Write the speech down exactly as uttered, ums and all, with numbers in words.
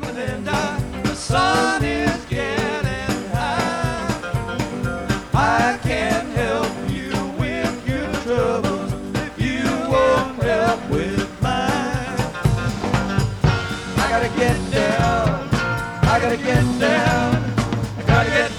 Linda, the sun is getting high. I can't help you with your troubles if you won't help with mine. I gotta get down, I gotta get down, I gotta get